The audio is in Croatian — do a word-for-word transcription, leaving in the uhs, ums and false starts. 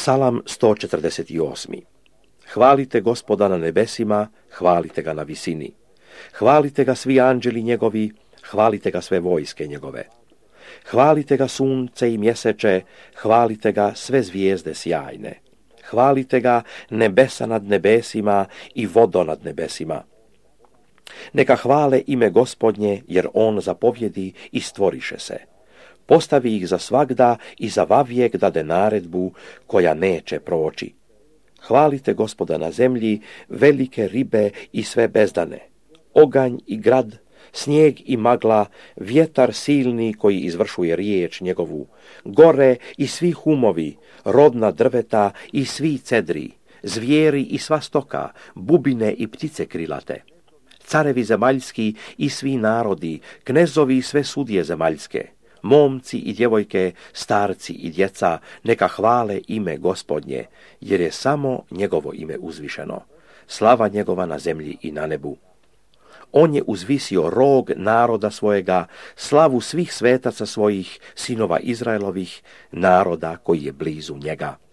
Psalam sto četrdeset osam. Hvalite Gospoda na nebesima, hvalite ga na visini. Hvalite ga svi anđeli njegovi, hvalite ga sve vojske njegove. Hvalite ga sunce i mjeseče, hvalite ga sve zvijezde sjajne. Hvalite ga nebesa nad nebesima i vodo nad nebesima. Neka hvale ime Gospodnje, jer on zapovjedi i stvoriše se. Postavi ih za svagda i za vavijek dade naredbu koja neće proći. Hvalite Gospoda na zemlji, velike ribe i sve bezdane, oganj i grad, snijeg i magla, vjetar silni koji izvršuje riječ njegovu, gore i svi humovi, rodna drveta i svi cedri, zvijeri i sva stoka, bubine i ptice krilate, carevi zemaljski i svi narodi, knezovi i sve sudije zemaljske, momci i djevojke, starci i djeca, neka hvale ime Gospodnje, jer je samo njegovo ime uzvišeno, slava njegova na zemlji i na nebu. On je uzvisio rog naroda svojega, slavu svih svetaca svojih, sinova Izraelovih, naroda koji je blizu njega.